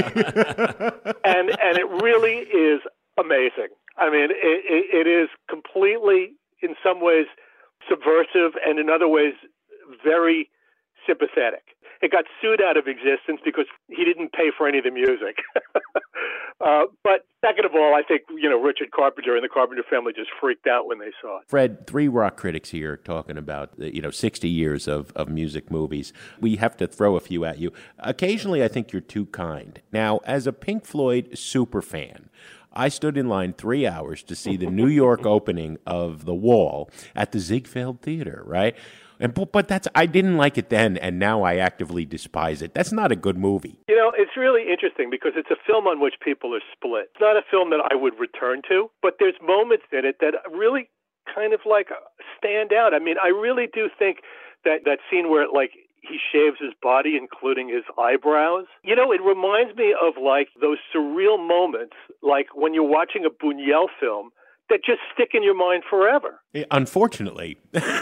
and and it really is amazing. I mean, it, it, it is completely, in some ways, subversive, and in other ways, very sympathetic. It got sued out of existence because he didn't pay for any of the music. uh, but second of all, I think, you know, Richard Carpenter and the Carpenter family just freaked out when they saw it. Fred, three rock critics here talking about, you know, sixty years of, of music movies. We have to throw a few at you. Occasionally, I think you're too kind. Now, as a Pink Floyd superfan, I stood in line three hours to see the New York opening of The Wall at the Ziegfeld Theater, right? And but, but that's I didn't like it then, and now I actively despise it. That's not a good movie. You know, it's really interesting because it's a film on which people are split. It's not a film that I would return to, but there's moments in it that really kind of like stand out. I mean, I really do think that that scene where, like, he shaves his body, including his eyebrows. You know, it reminds me of, like, those surreal moments, like when you're watching a Buñuel film, that just stick in your mind forever. Unfortunately.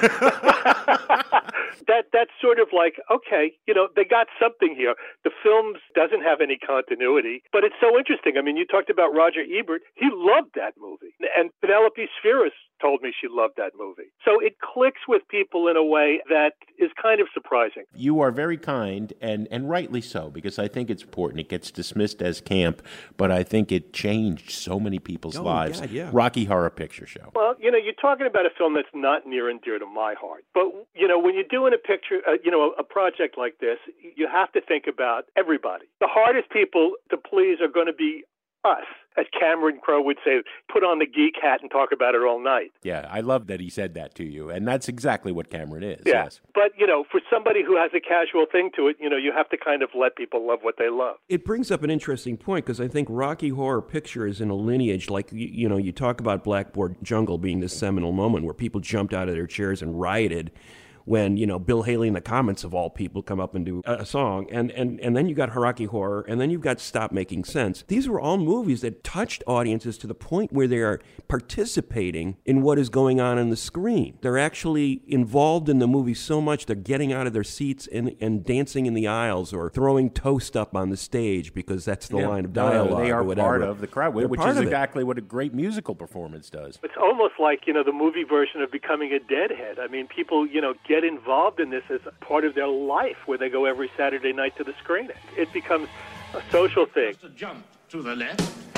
that That's sort of like, okay, you know, they got something here. The film doesn't have any continuity, but it's so interesting. I mean, you talked about Roger Ebert. He loved that movie. And Penelope Spheris told me she loved that movie. So it clicks with people in a way that is kind of surprising. You are very kind, and, and rightly so, because I think it's important. It gets dismissed as camp, but I think it changed so many people's oh, lives. God, yeah. Rocky Horror Picture Show. Well, you know, you're talking about a film that's not near and dear to my heart. But, you know, when you're doing a picture, uh, you know, a project like this, you have to think about everybody. The hardest people to please are going to be us. As Cameron Crowe would say, put on the geek hat and talk about it all night. Yeah, I love that he said that to you, and that's exactly what Cameron is. Yeah. Yes. But, you know, for somebody who has a casual thing to it, you know, you have to kind of let people love what they love. It brings up an interesting point, because I think Rocky Horror Picture is in a lineage, like, you, you know, you talk about Blackboard Jungle being this seminal moment where people jumped out of their chairs and rioted when, you know, Bill Haley and the Comets, of all people, come up and do a, a song. And, and, and then you got Rocky Horror, and then you've got Stop Making Sense. These were all movies that touched audiences to the point where they are participating in what is going on on the screen. They're actually involved in the movie so much they're getting out of their seats and, and dancing in the aisles or throwing toast up on the stage because that's the yeah. line of dialogue. No, they are or whatever. part of the crowd, They're which is exactly what a great musical performance does. It's almost like, you know, the movie version of becoming a deadhead. I mean, people, you know, get involved in this as part of their life where they go every Saturday night to the screening. It becomes a social thing. Just a jump to the left.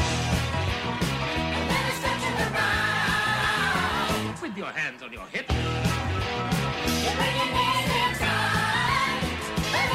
With your hands on your hips.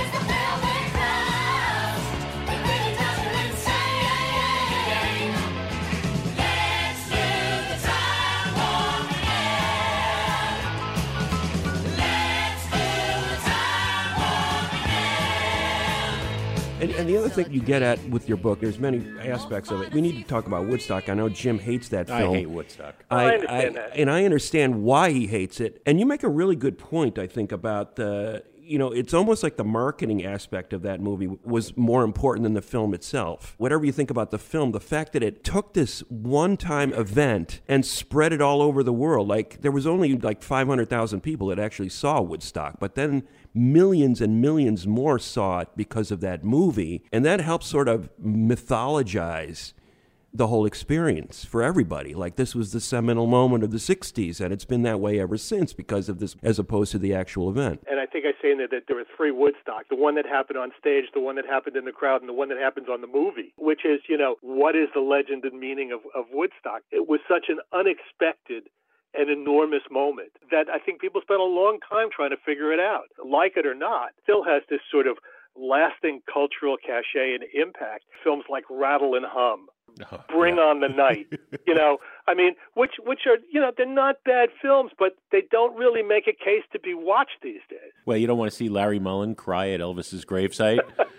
and the other thing you get at with your book, there's many aspects of it. We need to talk about Woodstock. I know Jim hates that I film. hate Woodstock. I understand that. And I understand why he hates it. And you make a really good point, I think, about the, you know, it's almost like the marketing aspect of that movie was more important than the film itself. Whatever you think about the film, the fact that it took this one-time event and spread it all over the world. Like, there was only like five hundred thousand people that actually saw Woodstock, but then millions and millions more saw it because of that movie. And that helped sort of mythologize the whole experience for everybody. Like, this was the seminal moment of the sixties, and it's been that way ever since because of this, as opposed to the actual event. And I think I say in there that there were three Woodstock, the one that happened on stage, the one that happened in the crowd, and the one that happens on the movie, which is, you know, what is the legend and meaning of, of Woodstock? It was such an unexpected and enormous moment that I think people spent a long time trying to figure it out. Like it or not, still has this sort of lasting cultural cachet and impact. Films like Rattle and Hum, Oh, Bring yeah. on the Night, you know, I mean, which which are, you know, they're not bad films, but they don't really make a case to be watched these days. Well, you don't want to see Larry Mullen cry at Elvis's gravesite?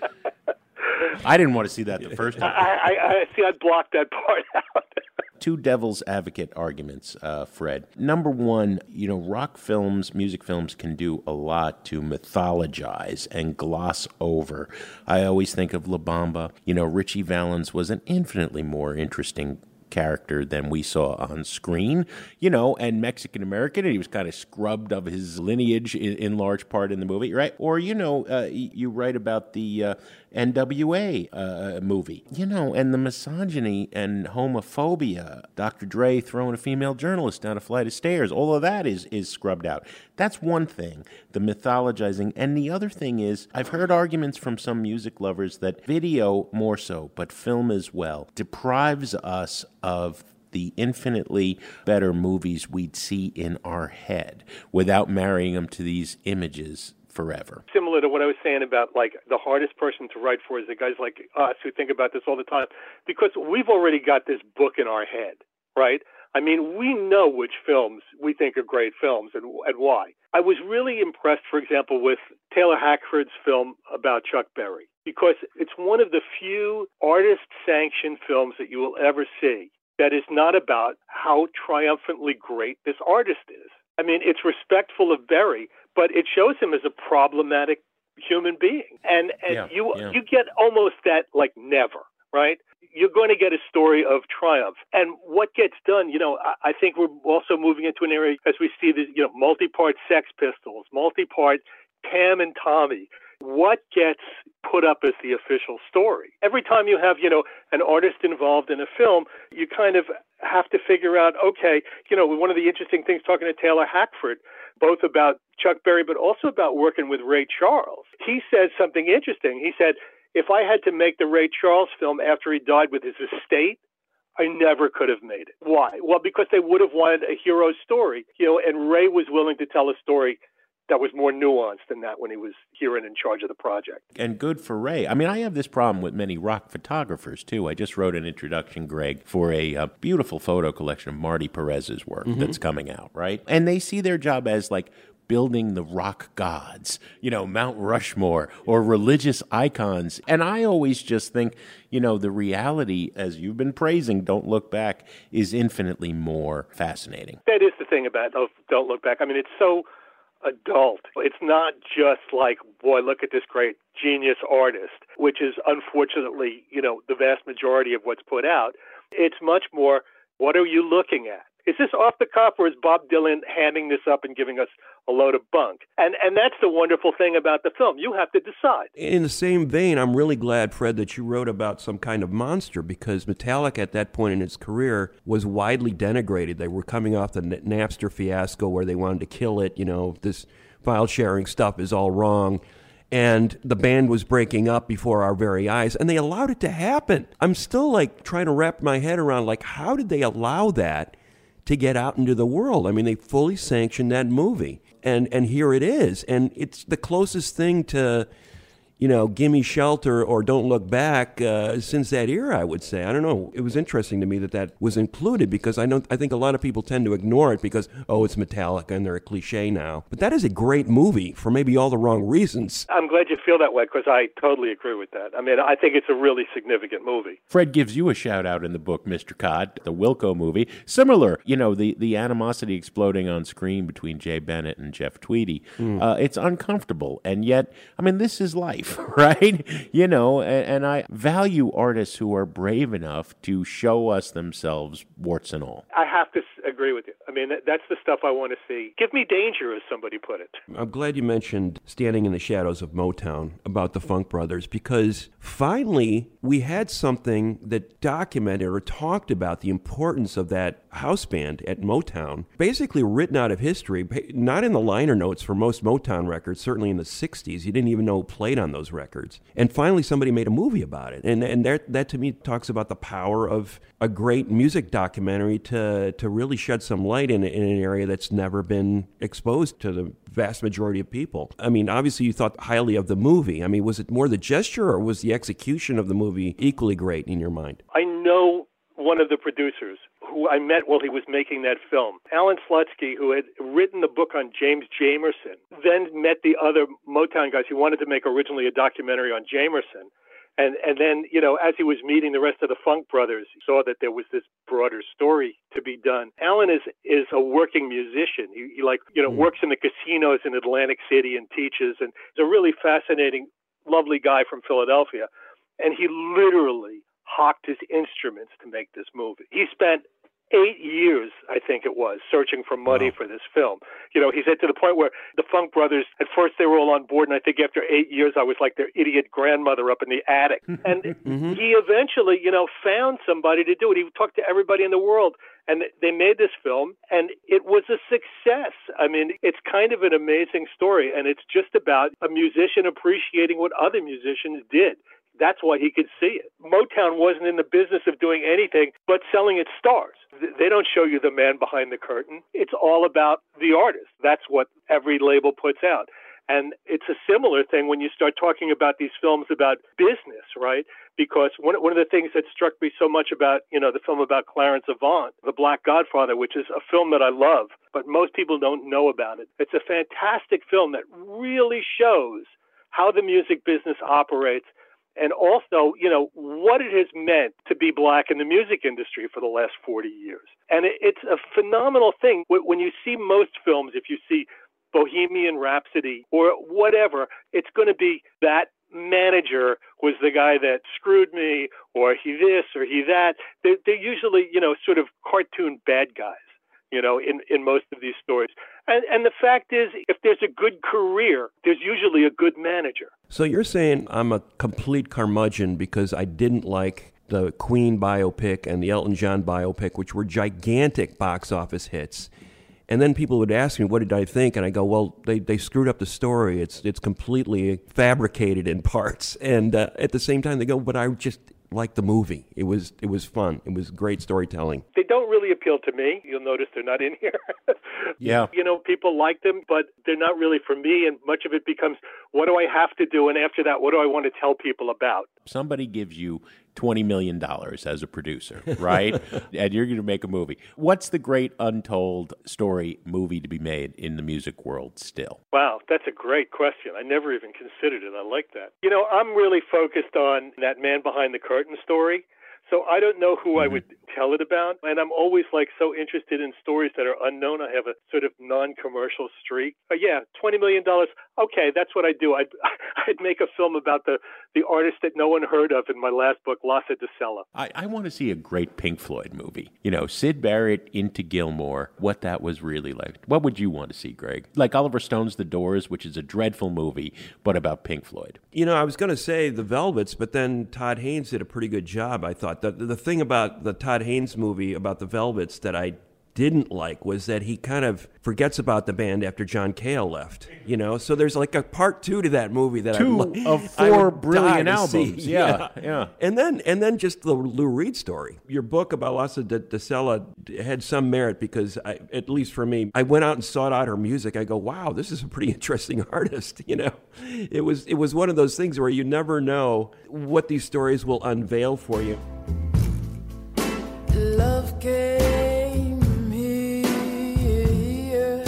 I didn't want to see that the first time. I, I, I see, I blocked that part out. Two devil's advocate arguments, uh, Fred. Number one, you know, rock films, music films can do a lot to mythologize and gloss over. I always think of La Bamba. You know, Richie Valens was an infinitely more interesting character than we saw on screen, you know, and Mexican-American, and he was kind of scrubbed of his lineage in, in large part in the movie, right? Or, you know, uh, you write about the uh, N W A uh, movie, you know, and the misogyny and homophobia, Doctor Dre throwing a female journalist down a flight of stairs, all of that is, is scrubbed out. That's one thing, the mythologizing. And the other thing is, I've heard arguments from some music lovers that video more so, but film as well, deprives us of the infinitely better movies we'd see in our head without marrying them to these images forever. Similar to what I was saying about, like, the hardest person to write for is the guys like us who think about this all the time, because we've already got this book in our head, right? I mean, we know which films we think are great films and, and why. I was really impressed, for example, with Taylor Hackford's film about Chuck Berry, because it's one of the few artist-sanctioned films that you will ever see that is not about how triumphantly great this artist is. I mean, it's respectful of Berry, but it shows him as a problematic human being. And and Yeah, you yeah. you get almost that, like, never, right? You're going to get a story of triumph. And what gets done, you know, I, I think we're also moving into an area as we see the, you know, multi-part Sex Pistols, multi-part Pam and Tommy. What gets put up as the official story? Every time you have, you know, an artist involved in a film, you kind of have to figure out, okay, you know, one of the interesting things talking to Taylor Hackford, both about Chuck Berry, but also about working with Ray Charles. He said something interesting. He said, if I had to make the Ray Charles film after he died with his estate, I never could have made it. Why? Well, because they would have wanted a hero story, you know, and Ray was willing to tell a story that was more nuanced than that when he was here and in charge of the project. And good for Ray. I mean, I have this problem with many rock photographers, too. I just wrote an introduction, Greg, for a uh, beautiful photo collection of Marty Perez's work Mm-hmm. that's coming out, right? And they see their job as, like, building the rock gods, you know, Mount Rushmore or religious icons. And I always just think, you know, the reality, as you've been praising, Don't Look Back, is infinitely more fascinating. That is the thing about oh, Don't Look Back. I mean, it's so adult. It's not just like, boy, look at this great genius artist, which is unfortunately, you know, the vast majority of what's put out. It's much more, what are you looking at? Is this off the cuff, or is Bob Dylan hamming this up and giving us a load of bunk? And and that's the wonderful thing about the film. You have to decide. In the same vein, I'm really glad, Fred, that you wrote about Some Kind of Monster, because Metallica at that point in its career was widely denigrated. They were coming off the Napster fiasco where they wanted to kill it. You know, this file sharing stuff is all wrong. And the band was breaking up before our very eyes, and they allowed it to happen. I'm still like trying to wrap my head around, like, how did they allow that to get out into the world? I mean, they fully sanctioned that movie, and and here it is, and it's the closest thing to, you know, Gimme Shelter or Don't Look Back uh, since that era, I would say. I don't know. It was interesting to me that that was included because I know I think a lot of people tend to ignore it because, oh, it's Metallica and they're a cliche now. But that is a great movie for maybe all the wrong reasons. I'm glad you feel that way because I totally agree with that. I mean, I think it's a really significant movie. Fred gives you a shout out in the book, Mister Cod, the Wilco movie. Similar, you know, the, the animosity exploding on screen between Jay Bennett and Jeff Tweedy. Mm. Uh, it's uncomfortable. And yet, I mean, this is life, right? You know, and, and I value artists who are brave enough to show us themselves, warts and all. I have to agree with you. I mean, that's the stuff I want to see. Give me danger, as somebody put it. I'm glad you mentioned Standing in the Shadows of Motown about the Funk Brothers because finally we had something that documented or talked about the importance of that house band at Motown, basically written out of history, not in the liner notes for most Motown records, certainly in the sixties. You didn't even know who played on those records. And finally somebody made a movie about it. And and that, that to me talks about the power of a great music documentary to, to really shed some light in, in an area that's never been exposed to the vast majority of people. I mean, obviously you thought highly of the movie. I mean, was it more the gesture or was the execution of the movie equally great in your mind? I know one of the producers who I met while he was making that film, Alan Slutsky, who had written the book on James Jamerson, then met the other Motown guys. He wanted to make originally a documentary on Jamerson. And and then, you know, as he was meeting the rest of the Funk Brothers, he saw that there was this broader story to be done. Alan is is a working musician. He, he like, you know, mm. works in the casinos in Atlantic City and teaches. And he's a really fascinating, lovely guy from Philadelphia. And he literally hawked his instruments to make this movie. He spent eight years, I think it was, searching for money wow. for this film. You know, he said to the point where the Funk Brothers, at first they were all on board, and I think after eight years I was like their idiot grandmother up in the attic. And mm-hmm. he eventually, you know, found somebody to do it. He talked to everybody in the world, and they made this film, and it was a success. I mean, it's kind of an amazing story, and it's just about a musician appreciating what other musicians did. That's why he could see it. Motown wasn't in the business of doing anything but selling its stars. They don't show you the man behind the curtain. It's all about the artist. That's what every label puts out. And it's a similar thing when you start talking about these films about business, right? Because one one of the things that struck me so much about, you know, the film about Clarence Avant, The Black Godfather, which is a film that I love, but most people don't know about it. It's a fantastic film that really shows how the music business operates. And also, you know, what it has meant to be black in the music industry for the last forty years. And it, it's a phenomenal thing. When you see most films, if you see Bohemian Rhapsody or whatever, it's going to be that manager was the guy that screwed me, or he this or he that. They're, they're usually, you know, sort of cartoon bad guys, you know, in, in most of these stories. And, and the fact is, if there's a good career, there's usually a good manager. So you're saying I'm a complete curmudgeon because I didn't like the Queen biopic and the Elton John biopic, which were gigantic box office hits. And then people would ask me, what did I think? And I go, well, they, they screwed up the story. It's it's completely fabricated in parts. And uh, at the same time, they go, but I just like the movie. It was it was fun. It was great storytelling. They don't really appeal to me. You'll notice they're not in here. Yeah. You know, people like them, but they're not really for me. And much of it becomes, what do I have to do? And after that, what do I want to tell people about? Somebody gives you twenty million dollars as a producer, right? And you're going to make a movie. What's the great untold story movie to be made in the music world still? Wow, that's a great question. I never even considered it. I like that. You know, I'm really focused on that man behind the curtain story. So I don't know who mm-hmm. I would tell it about. And I'm always like so interested in stories that are unknown. I have a sort of non-commercial streak. But yeah, twenty million dollars. Okay, that's what I do. I'd, I'd make a film about the, the artist that no one heard of in my last book, Lassa DeSella. I, I want to see a great Pink Floyd movie. You know, Syd Barrett into Gilmore, what that was really like. What would you want to see, Greg? Like Oliver Stone's The Doors, which is a dreadful movie, but about Pink Floyd. You know, I was going to say The Velvets, but then Todd Haynes did a pretty good job, I thought. The, the thing about the Todd Haynes movie about the Velvets that I didn't like was that he kind of forgets about the band after John Cale left, you know? So there's like a part two to that movie that Two I lo- of I four would brilliant die to see. albums. Yeah, yeah. And then and then just the Lou Reed story. Your book about Lassa de, de Sela had some merit because, I, at least for me, I went out and sought out her music. I go, wow, this is a pretty interesting artist, you know? It was, it was one of those things where you never know what these stories will unveil for you. Love came here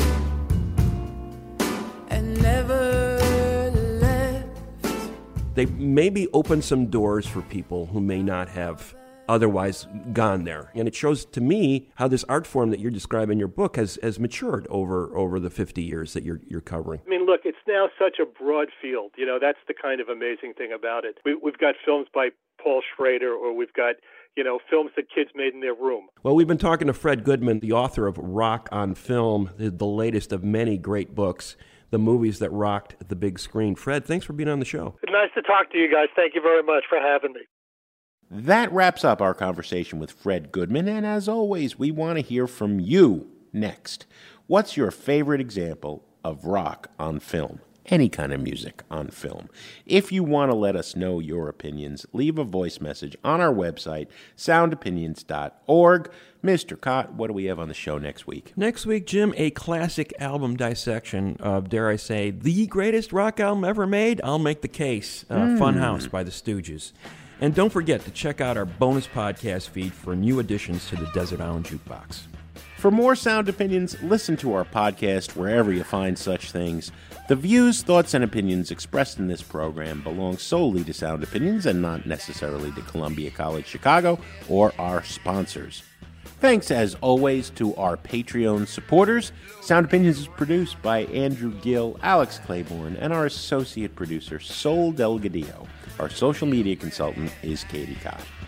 and never left. They maybe open some doors for people who may not have otherwise gone there. And it shows to me how this art form that you're describing in your book has, has matured over over the fifty years that you're you're covering. I mean, look, it's now such a broad field. You know, that's the kind of amazing thing about it. We, we've got films by Paul Schrader, or we've got, you know, films that kids made in their room. Well, we've been talking to Fred Goodman, the author of Rock on Film, the, the latest of many great books, the movies that rocked the big screen. Fred, thanks for being on the show. Nice to talk to you guys. Thank you very much for having me. That wraps up our conversation with Fred Goodman, and as always, we want to hear from you next. What's your favorite example of rock on film? Any kind of music on film. If you want to let us know your opinions, leave a voice message on our website, sound opinions dot org. Mister Cott, what do we have on the show next week? Next week, Jim, a classic album dissection of, dare I say, the greatest rock album ever made. I'll make the case. Uh, Mm. Funhouse by the Stooges. And don't forget to check out our bonus podcast feed for new additions to the Desert Island Jukebox. For more sound opinions, listen to our podcast wherever you find such things. The views, thoughts, and opinions expressed in this program belong solely to Sound Opinions and not necessarily to Columbia College Chicago or our sponsors. Thanks, as always, to our Patreon supporters. Sound Opinions is produced by Andrew Gill, Alex Claiborne, and our associate producer, Sol Delgadillo. Our social media consultant is Katie Cott.